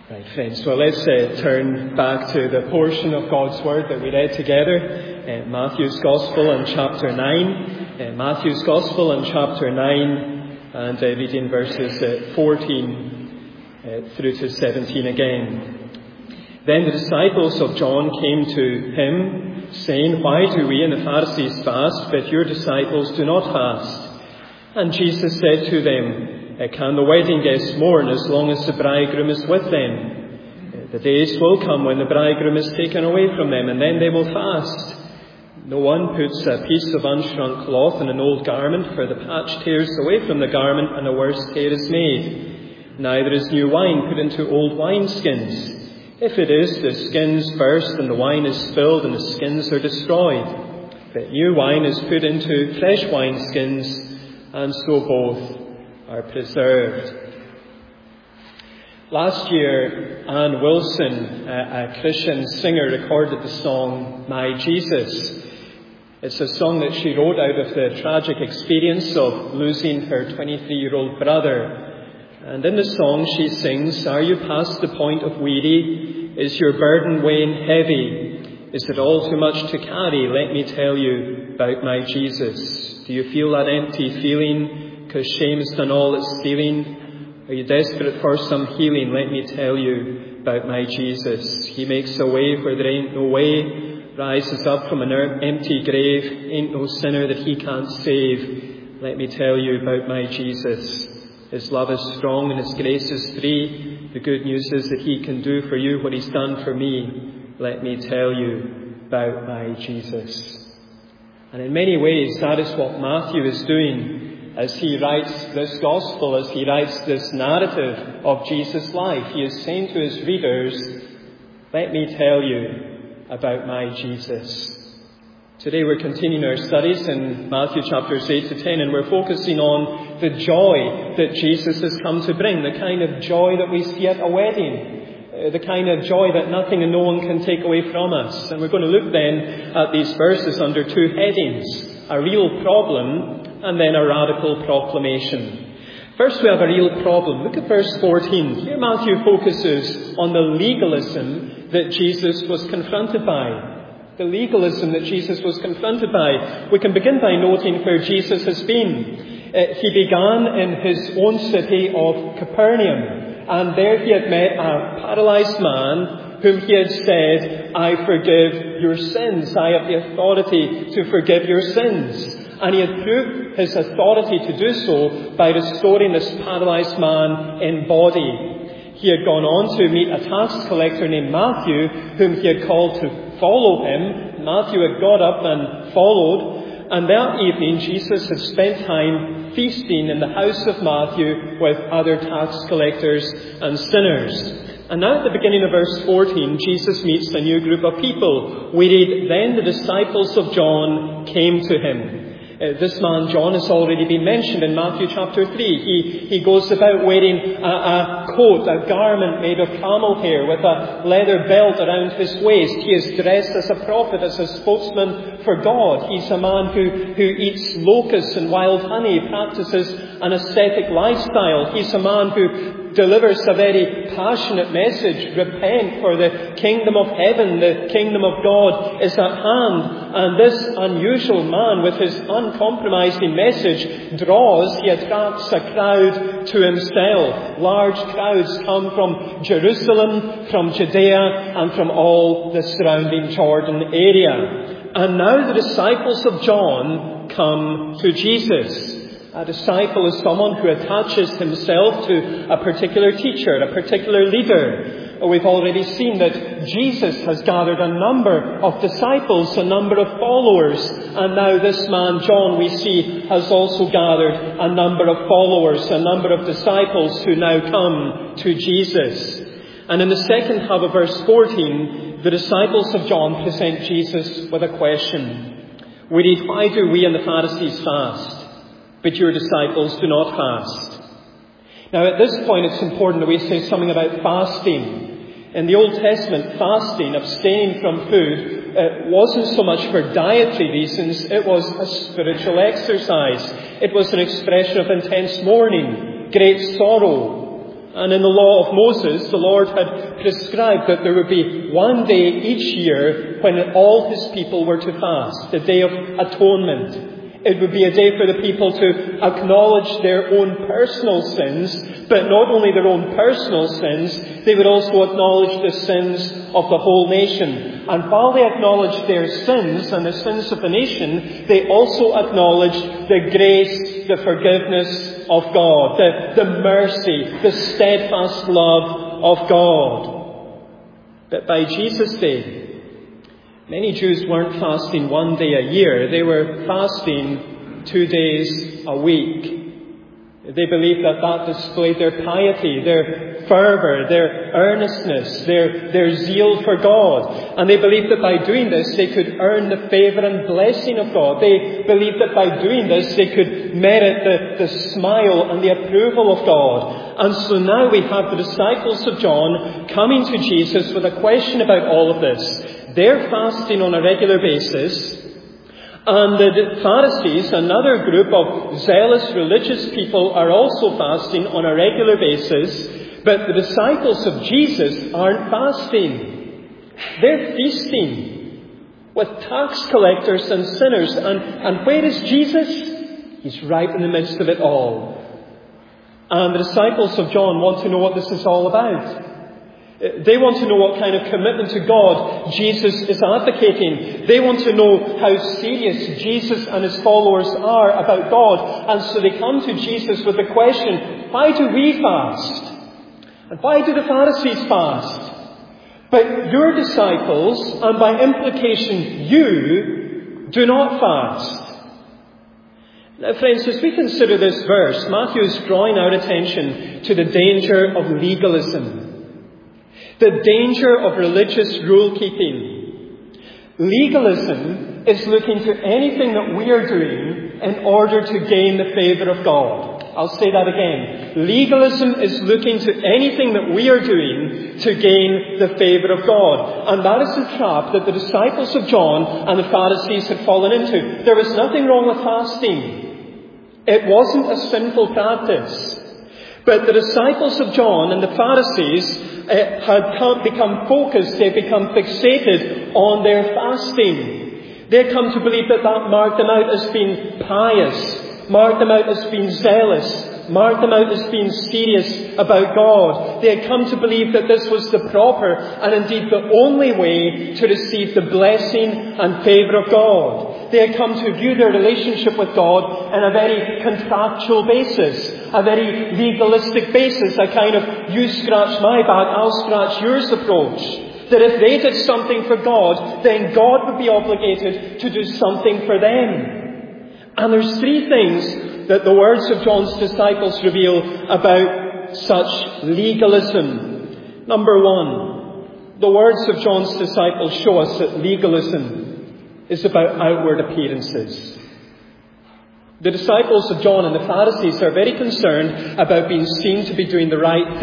Right, friends, well, let's turn back to the portion of God's Word that we read together, Matthew's Gospel and chapter 9. Matthew's Gospel and chapter 9, and reading verses 14 through to 17 again. Then the disciples of John came to him, saying, "Why do we and the Pharisees fast, but your disciples do not fast?" And Jesus said to them, "Can the wedding guests mourn as long as the bridegroom is with them? The days will come when the bridegroom is taken away from them, and then they will fast. No one puts a piece of unshrunk cloth in an old garment, for the patch tears away from the garment, and a worse tear is made. Neither is new wine put into old wineskins. If it is, the skins burst, and the wine is spilled, and the skins are destroyed. But new wine is put into fresh wineskins, and so both are preserved." Last year, Ann Wilson, a Christian singer, recorded the song "My Jesus." It's a song that she wrote out of the tragic experience of losing her 23-year-old brother. And in the song she sings, "Are you past the point of weary? Is your burden weighing heavy? Is it all too much to carry? Let me tell you about my Jesus. Do you feel that empty feeling? 'Cause shame's done all it's stealing? Are you desperate for some healing? Let me tell you about my Jesus. He makes a way where there ain't no way, rises up from an empty grave, ain't no sinner that he can't save. Let me tell you about my Jesus. His love is strong and his grace is free. The good news is that he can do for you what he's done for me. Let me tell you about my Jesus." And in many ways, that is what Matthew is doing as he writes this gospel, as he writes this narrative of Jesus' life. He is saying to his readers, let me tell you about my Jesus. Today we're continuing our studies in Matthew chapters 8 to 10, and we're focusing on the joy that Jesus has come to bring, the kind of joy that we see at a wedding, the kind of joy that nothing and no one can take away from us. And we're going to look then at these verses under two headings: a real problem and then a radical proclamation. First, we have a real problem. Look at verse 14. Here Matthew focuses on the legalism that Jesus was confronted by. The legalism that Jesus was confronted by. We can begin by noting where Jesus has been. He began in his own city of Capernaum, and there he had met a paralyzed man whom he had said, "I forgive your sins. I have the authority to forgive your sins." And he had proved his authority to do so by restoring this paralyzed man in body. He had gone on to meet a tax collector named Matthew, whom he had called to follow him. Matthew had got up and followed. And that evening, Jesus had spent time feasting in the house of Matthew with other tax collectors and sinners. And now at the beginning of verse 14, Jesus meets a new group of people. We read, "Then the disciples of John came to him." This man John has already been mentioned in Matthew chapter 3. He goes about wearing a coat, a garment made of camel hair with a leather belt around his waist. He is dressed as a prophet, as a spokesman for God. He's a man who eats locusts and wild honey, practices an ascetic lifestyle. He's a man who delivers a very passionate message. Repent, for the kingdom of heaven, the kingdom of God is at hand. And this unusual man, with his uncompromising message, he attracts a crowd to himself. Large crowds come from Jerusalem, from Judea, and from all the surrounding Jordan area. And now the disciples of John come to Jesus. A disciple is someone who attaches himself to a particular teacher, a particular leader. We've already seen that Jesus has gathered a number of disciples, a number of followers. And now this man, John, we see, has also gathered a number of followers, a number of disciples who now come to Jesus. And in the second half of verse 14, the disciples of John present Jesus with a question. We read, "Why do we and the Pharisees fast, but your disciples do not fast?" Now at this point it's important that we say something about fasting. In the Old Testament, fasting, abstaining from food, wasn't so much for dietary reasons, it was a spiritual exercise. It was an expression of intense mourning, great sorrow. And in the law of Moses, the Lord had prescribed that there would be one day each year when all his people were to fast, the Day of Atonement. It would be a day for the people to acknowledge their own personal sins, but not only their own personal sins, they would also acknowledge the sins of the whole nation. And while they acknowledged their sins and the sins of the nation, they also acknowledged the grace, the forgiveness of God, the mercy, the steadfast love of God. But by Jesus' day, many Jews weren't fasting one day a year. They were fasting 2 days a week. They believed that displayed their piety, their fervour, their earnestness, their zeal for God. And they believed that by doing this, they could earn the favour and blessing of God. They believed that by doing this, they could merit the smile and the approval of God. And so now we have the disciples of John coming to Jesus with a question about all of this. They're fasting on a regular basis, and the Pharisees, another group of zealous religious people, are also fasting on a regular basis, but the disciples of Jesus aren't fasting. They're feasting with tax collectors and sinners. And where is Jesus? He's right in the midst of it all. And the disciples of John want to know what this is all about. They want to know what kind of commitment to God Jesus is advocating. They want to know how serious Jesus and his followers are about God. And so they come to Jesus with the question, why do we fast? And why do the Pharisees fast? But your disciples, and by implication you, do not fast. Now friends, as we consider this verse, Matthew is drawing our attention to the danger of legalism. The danger of religious rule-keeping. Legalism is looking to anything that we are doing in order to gain the favour of God. I'll say that again. Legalism is looking to anything that we are doing to gain the favour of God. And that is the trap that the disciples of John and the Pharisees had fallen into. There was nothing wrong with fasting. It wasn't a sinful practice. But the disciples of John and the Pharisees had become focused, they'd become fixated on their fasting. They'd come to believe that marked them out as being pious, marked them out as being zealous, marked them out as being serious about God. They had come to believe that this was the proper and indeed the only way to receive the blessing and favour of God. They had come to view their relationship with God on a very contractual basis, a very legalistic basis, a kind of you scratch my back, I'll scratch yours approach. That if they did something for God, then God would be obligated to do something for them. And there's three things that the words of John's disciples reveal about such legalism. Number one, the words of John's disciples show us that legalism is about outward appearances. The disciples of John and the Pharisees are very concerned about being seen to be doing the right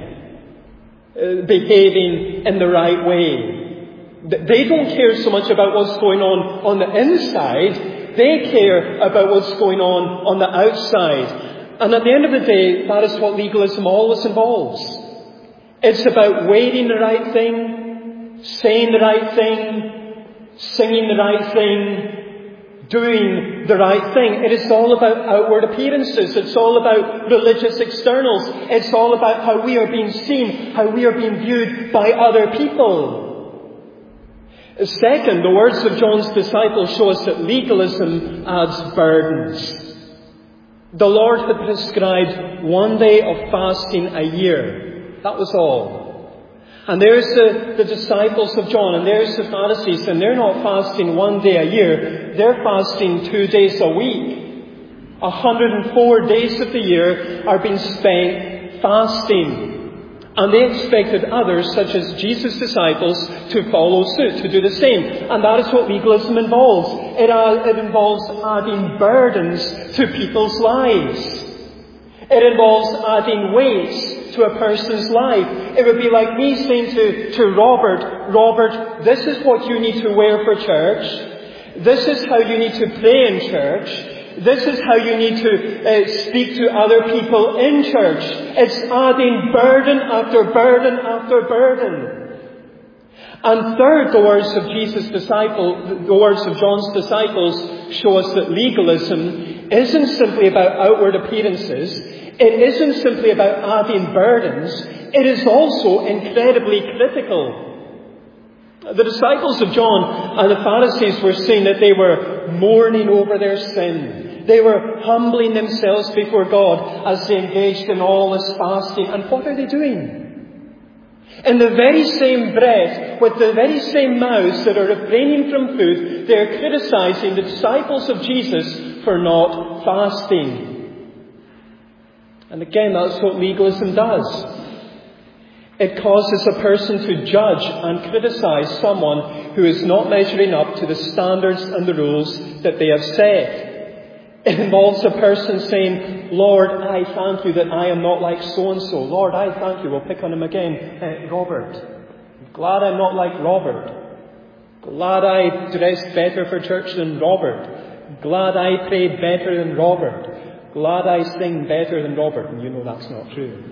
thing, behaving in the right way. They don't care so much about what's going on the inside. They care about what's going on the outside. And at the end of the day, that is what legalism always involves. It's about weighing the right thing, saying the right thing, singing the right thing, doing the right thing. It is all about outward appearances. It's all about religious externals. It's all about how we are being seen, how we are being viewed by other people. Second, the words of John's disciples show us that legalism adds burdens. The Lord had prescribed one day of fasting a year. That was all. And there's the disciples of John, and there's the Pharisees, and they're not fasting one day a year. They're fasting 2 days a week. 104 days of the year are being spent fasting. And they expected others, such as Jesus' disciples, to follow suit, to do the same. And that is what legalism involves. It involves adding burdens to people's lives. It involves adding weights to a person's life. It would be like me saying to Robert, this is what you need to wear for church. This is how you need to pray in church. This is how you need to speak to other people in church. It's adding burden after burden after burden. And third, the words of John's disciples show us that legalism isn't simply about outward appearances. It isn't simply about adding burdens. It is also incredibly critical. The disciples of John and the Pharisees were saying that they were mourning over their sin. They were humbling themselves before God as they engaged in all this fasting. And what are they doing? In the very same breath, with the very same mouths that are refraining from food, they are criticizing the disciples of Jesus for not fasting. And again, that's what legalism does. It causes a person to judge and criticize someone who is not measuring up to the standards and the rules that they have set. It involves a person saying, Lord, I thank you that I am not like so-and-so. Lord, I thank you. We'll pick on him again. Robert. Glad I'm not like Robert. Glad I dressed better for church than Robert. Glad I prayed better than Robert. Glad I sing better than Robert. And you know that's not true.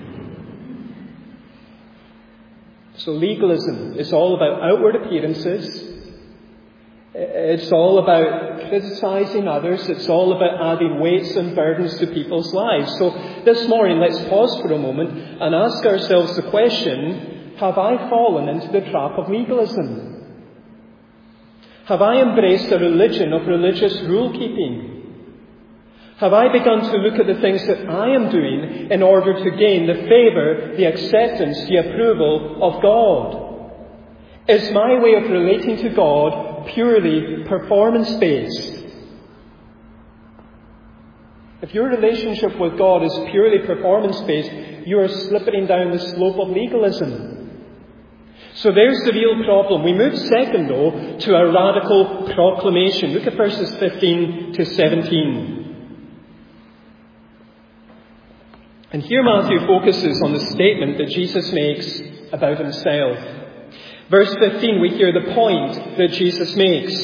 So legalism is all about outward appearances. It's all about criticizing others. It's all about adding weights and burdens to people's lives. So this morning, let's pause for a moment and ask ourselves the question, have I fallen into the trap of legalism? Have I embraced a religion of religious rule-keeping? Have I begun to look at the things that I am doing in order to gain the favour, the acceptance, the approval of God? Is my way of relating to God purely performance-based? If your relationship with God is purely performance-based, you are slipping down the slope of legalism. So there's the real problem. We move second, though, to a radical proclamation. Look at verses 15 to 17. And here Matthew focuses on the statement that Jesus makes about himself. Verse 15, we hear the point that Jesus makes.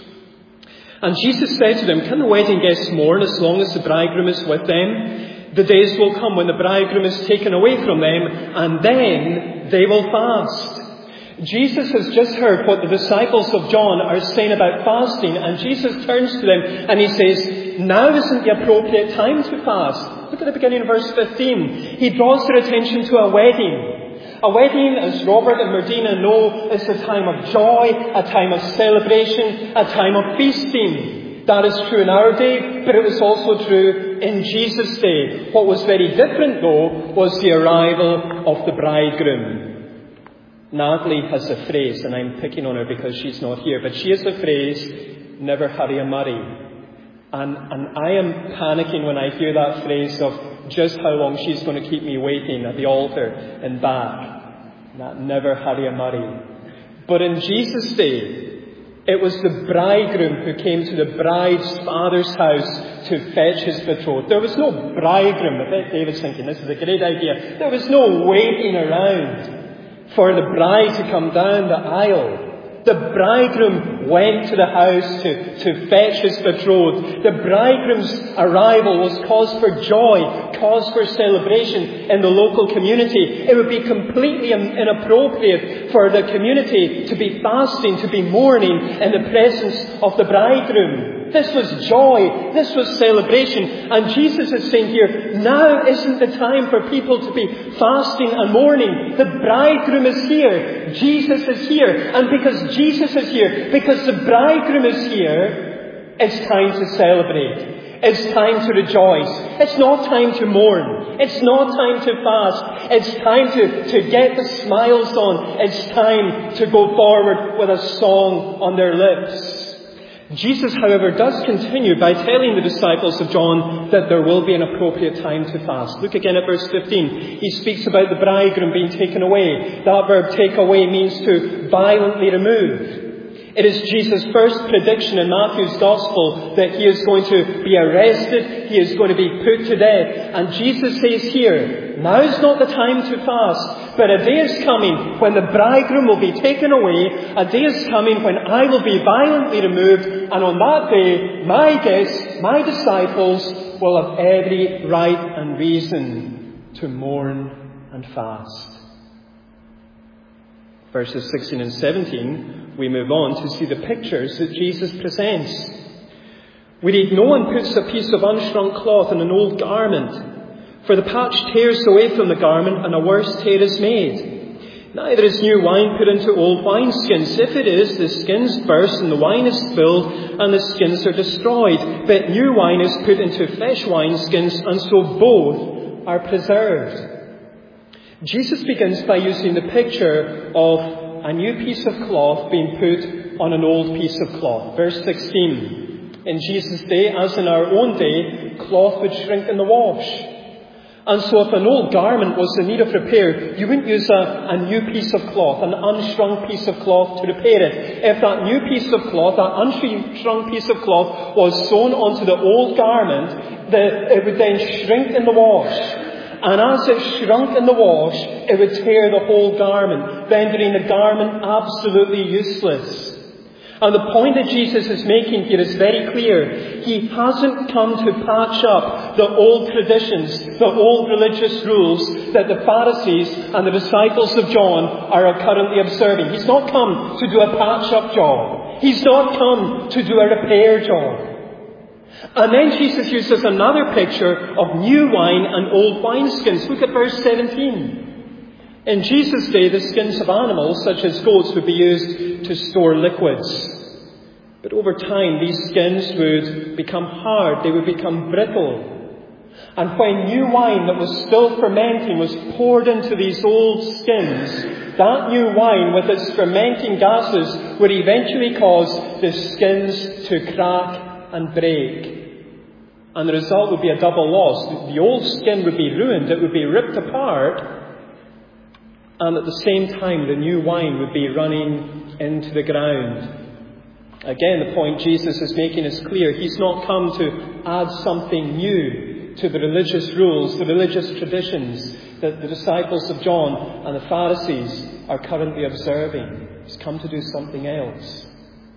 And Jesus said to them, can the wedding guests mourn as long as the bridegroom is with them? The days will come when the bridegroom is taken away from them, and then they will fast. Jesus has just heard what the disciples of John are saying about fasting, and Jesus turns to them and he says, now isn't the appropriate time to fast. Look at the beginning of verse 15. He draws their attention to a wedding. A wedding, as Robert and Merdina know, is a time of joy, a time of celebration, a time of feasting. That is true in our day, but it was also true in Jesus' day. What was very different, though, was the arrival of the bridegroom. Natalie has a phrase, and I'm picking on her because she's not here, but she has a phrase, never hurry a Murray. And I am panicking when I hear that phrase of just how long she's going to keep me waiting at the altar and back. That never hurry a Murray. But in Jesus' day, it was the bridegroom who came to the bride's father's house to fetch his betrothed. There was no bridegroom. I bet David's thinking this is a great idea. There was no waiting around for the bride to come down the aisle. The bridegroom went to the house to fetch his betrothed. The bridegroom's arrival was cause for joy, cause for celebration in the local community. It would be completely inappropriate for the community to be fasting, to be mourning in the presence of the bridegroom. This was joy. This was celebration. And Jesus is saying here, now isn't the time for people to be fasting and mourning. The bridegroom is here. Jesus is here. And because Jesus is here, because the bridegroom is here, it's time to celebrate. It's time to rejoice. It's not time to mourn. It's not time to fast. It's time to get the smiles on. It's time to go forward with a song on their lips. Jesus, however, does continue by telling the disciples of John that there will be an appropriate time to fast. Look again at verse 15. He speaks about the bridegroom being taken away. That verb take away means to violently remove. It is Jesus' first prediction in Matthew's Gospel that he is going to be arrested, he is going to be put to death. And Jesus says here, now is not the time to fast, but a day is coming when the bridegroom will be taken away. A day is coming when I will be violently removed, and on that day, my guests my disciples will have every right and reason to mourn and fast. Verses 16 and 17, we move on to see the pictures that Jesus presents. We read, no one puts a piece of unshrunk cloth in an old garment, for the patch tears away from the garment and a worse tear is made. Neither is new wine put into old wineskins. If it is, the skins burst and the wine is spilled and the skins are destroyed. But new wine is put into fresh wineskins, and so both are preserved. Jesus begins by using the picture of a new piece of cloth being put on an old piece of cloth. Verse 16. In Jesus' day, as in our own day, cloth would shrink in the wash. And so if an old garment was in need of repair, you wouldn't use a new piece of cloth, an unshrunk piece of cloth to repair it. If that new piece of cloth, that unshrunk piece of cloth, was sewn onto the old garment, it would then shrink in the wash. And as it shrunk in the wash, it would tear the whole garment, rendering the garment absolutely useless. And the point that Jesus is making here is very clear. He hasn't come to patch up the old traditions, the old religious rules that the Pharisees and the disciples of John are currently observing. He's not come to do a patch-up job. He's not come to do a repair job. And then Jesus uses another picture of new wine and old wineskins. Look at verse 17. In Jesus' day, the skins of animals, such as goats, would be used to store liquids. But over time, these skins would become hard. They would become brittle. And when new wine that was still fermenting was poured into these old skins, that new wine, with its fermenting gases, would eventually cause the skins to crack and break. And the result would be a double loss. The old skin would be ruined. It would be ripped apart. And at the same time, the new wine would be running into the ground. Again, the point Jesus is making is clear. He's not come to add something new to the religious rules, the religious traditions that the disciples of John and the Pharisees are currently observing. He's come to do something else.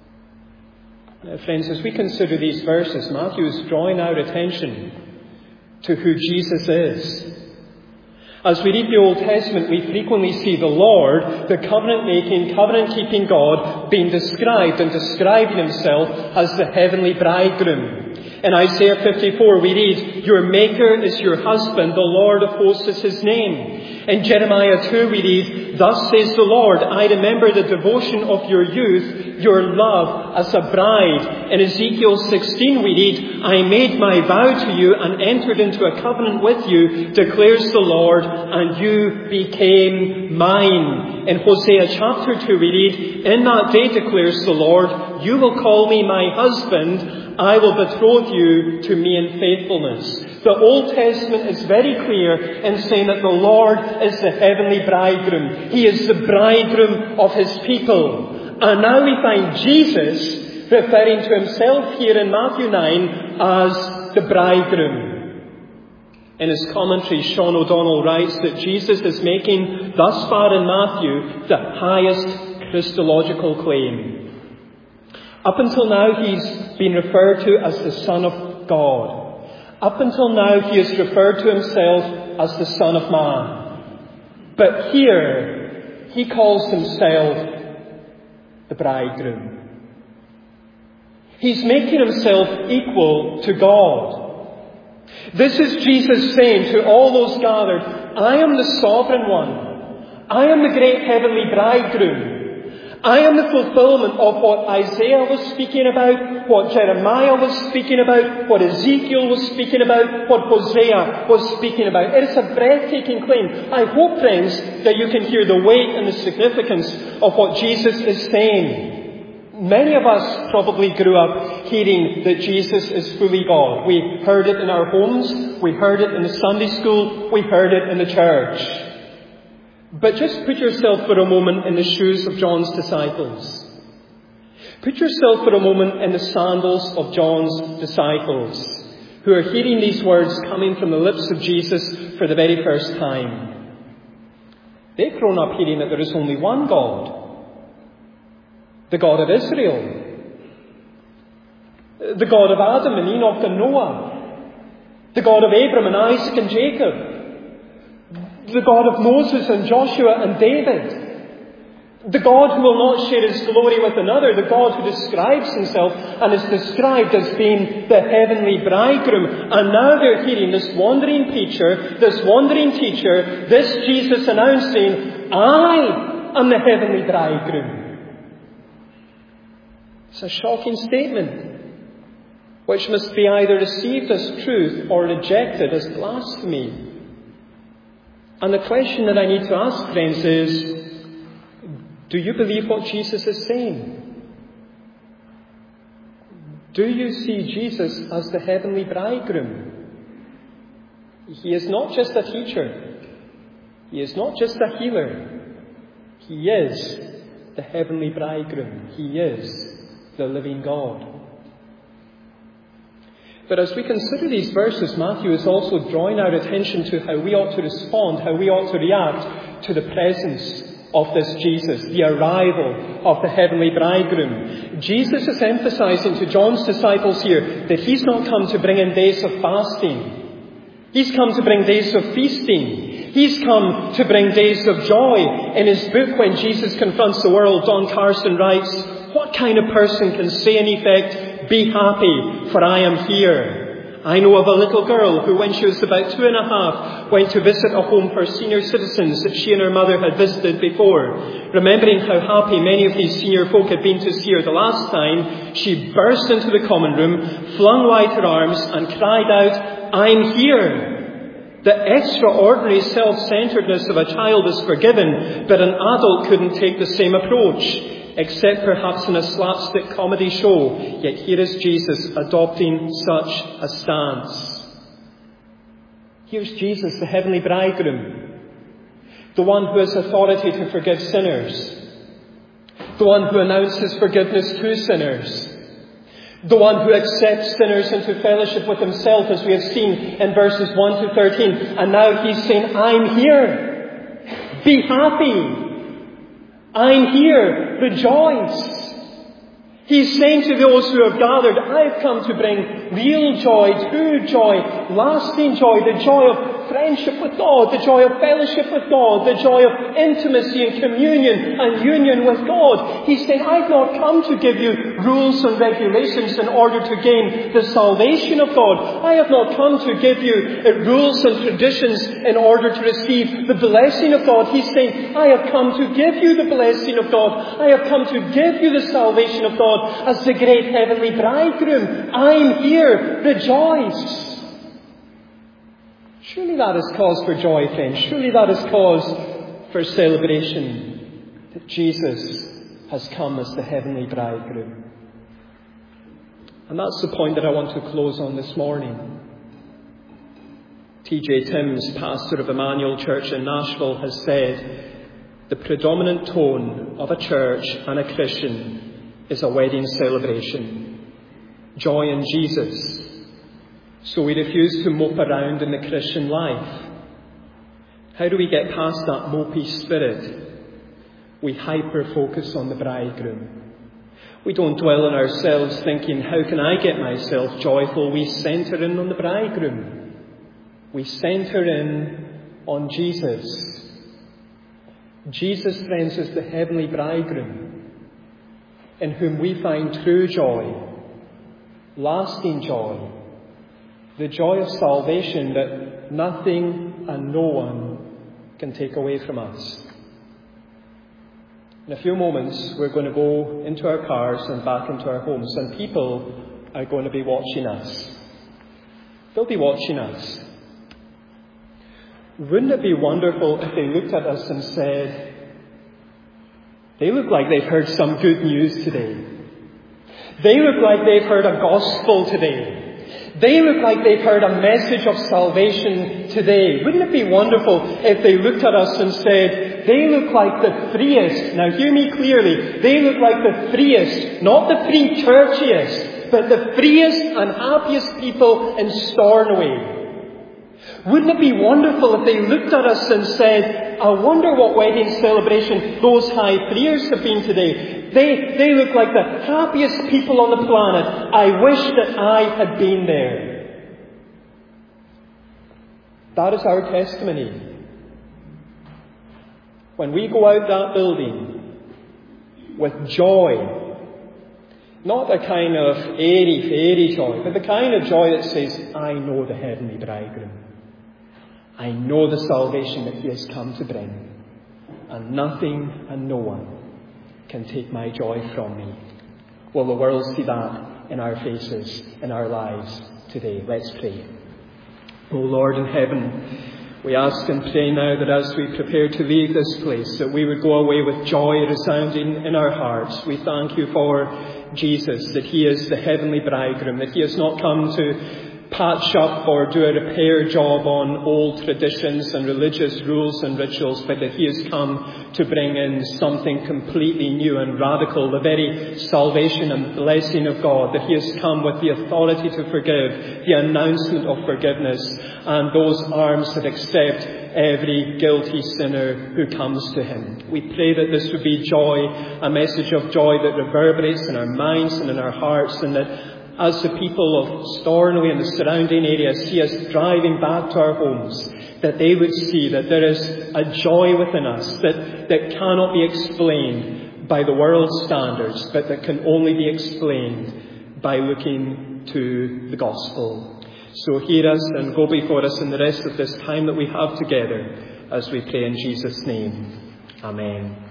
Now, friends, as we consider these verses, Matthew is drawing our attention to who Jesus is. As we read the Old Testament, we frequently see the Lord, the covenant-making, covenant-keeping God, being described and describing himself as the heavenly bridegroom. In Isaiah 54 we read, your Maker is your husband, the Lord of hosts is his name. In Jeremiah 2 we read, thus says the Lord, I remember the devotion of your youth, your love as a bride. In Ezekiel 16 we read, I made my vow to you and entered into a covenant with you, declares the Lord, and you became mine. In Hosea chapter 2 we read, in that day declares the Lord, you will call me my husband, I will betroth you to me in faithfulness. The Old Testament is very clear in saying that the Lord is the heavenly bridegroom. He is the bridegroom of his people. And now we find Jesus referring to himself here in Matthew 9 as the bridegroom. In his commentary, Sean O'Donnell writes that Jesus is making, thus far in Matthew, the highest Christological claim. Up until now, he's been referred to as the Son of God. Up until now, he has referred to himself as the Son of Man. But here, he calls himself the bridegroom. He's making himself equal to God. This is Jesus saying to all those gathered, I am the sovereign one. I am the great heavenly bridegroom. I am the fulfillment of what Isaiah was speaking about, what Jeremiah was speaking about, what Ezekiel was speaking about, what Hosea was speaking about. It is a breathtaking claim. I hope, friends, that you can hear the weight and the significance of what Jesus is saying. Many of us probably grew up hearing that Jesus is fully God. We heard it in our homes, we heard it in the Sunday school, we heard it in the church. But just put yourself for a moment in the shoes of John's disciples. Put yourself for a moment in the sandals of John's disciples, who are hearing these words coming from the lips of Jesus for the very first time. They've grown up hearing that there is only one God, the God of Israel. The God of Adam and Enoch and Noah. The God of Abraham and Isaac and Jacob. The God of Moses and Joshua and David. The God who will not share his glory with another. The God who describes himself and is described as being the heavenly bridegroom. And now they're hearing this wandering teacher, this Jesus announcing, I am the heavenly bridegroom. It's a shocking statement, which must be either received as truth or rejected as blasphemy. And the question that I need to ask, friends, is, do you believe what Jesus is saying? Do you see Jesus as the heavenly bridegroom? He is not just a teacher. He is not just a healer. He is the heavenly bridegroom. He is the living God. But as we consider these verses, Matthew is also drawing our attention to how we ought to respond, how we ought to react to the presence of this Jesus, the arrival of the heavenly bridegroom. Jesus is emphasizing to John's disciples here that he's not come to bring in days of fasting. He's come to bring days of feasting. He's come to bring days of joy. In his book, When Jesus Confronts the World, Don Carson writes, what kind of person can say in effect, be happy, for I am here? I know of a little girl who, when she was about 2.5, went to visit a home for senior citizens that she and her mother had visited before. Remembering how happy many of these senior folk had been to see her the last time, she burst into the common room, flung wide her arms and cried out, I'm here! The extraordinary self-centeredness of a child is forgiven, but an adult couldn't take the same approach. Except perhaps in a slapstick comedy show, yet here is Jesus adopting such a stance. Here's Jesus, the heavenly bridegroom, the one who has authority to forgive sinners, the one who announces forgiveness to sinners, the one who accepts sinners into fellowship with himself, as we have seen in verses 1 to 13. And now he's saying, I'm here. Be happy. I'm here, rejoice. He's saying to those who have gathered, I've come to bring real joy, true joy, lasting joy, the joy of friendship with God, the joy of fellowship with God, the joy of intimacy and communion and union with God. He's saying, I've not come to give you rules and regulations in order to gain the salvation of God. I have not come to give you rules and traditions in order to receive the blessing of God. He's saying, I have come to give you the blessing of God. I have come to give you the salvation of God as the great heavenly bridegroom. I'm here. Rejoice. Surely that is cause for joy, friends. Surely that is cause for celebration, that Jesus has come as the heavenly bridegroom. And that's the point that I want to close on this morning. T.J. Timms, pastor of Emmanuel Church in Nashville, has said, the predominant tone of a church and a Christian is a wedding celebration. Joy in Jesus. So we refuse to mope around in the Christian life. How do we get past that mopey spirit? We hyper-focus on the bridegroom. We don't dwell on ourselves thinking, how can I get myself joyful? We centre in on the bridegroom. We centre in on Jesus. Jesus, friends, is the heavenly bridegroom in whom we find true joy, lasting joy, the joy of salvation that nothing and no one can take away from us. In a few moments, we're going to go into our cars and back into our homes, and people are going to be watching us. They'll be watching us. Wouldn't it be wonderful if they looked at us and said, they look like they've heard some good news today. They look like they've heard a gospel today. They look like they've heard a message of salvation today. Wouldn't it be wonderful if they looked at us and said, they look like the freest. Now hear me clearly. They look like the freest, not the free churchiest, but the freest and happiest people in Stornoway. Wouldn't it be wonderful if they looked at us and said, I wonder what wedding celebration those high prayers have been today. They look like the happiest people on the planet. I wish that I had been there. That is our testimony. When we go out that building with joy, not a kind of airy-fairy joy, but the kind of joy that says, I know the heavenly bridegroom. I know the salvation that he has come to bring. And nothing and no one can take my joy from me. Will the world see that in our faces, in our lives today? Let's pray. O Lord in heaven, we ask and pray now that as we prepare to leave this place, that we would go away with joy resounding in our hearts. We thank you for Jesus, that he is the heavenly bridegroom, that he has not come to patch up or do a repair job on old traditions and religious rules and rituals, but that he has come to bring in something completely new and radical, the very salvation and blessing of God, that he has come with the authority to forgive, the announcement of forgiveness, and those arms that accept every guilty sinner who comes to him. We pray that this would be joy, a message of joy that reverberates in our minds and in our hearts, and that as the people of Stornoway and the surrounding area see us driving back to our homes, that they would see that there is a joy within us that cannot be explained by the world's standards, but that can only be explained by looking to the gospel. So hear us and go before us in the rest of this time that we have together as we pray in Jesus' name. Amen.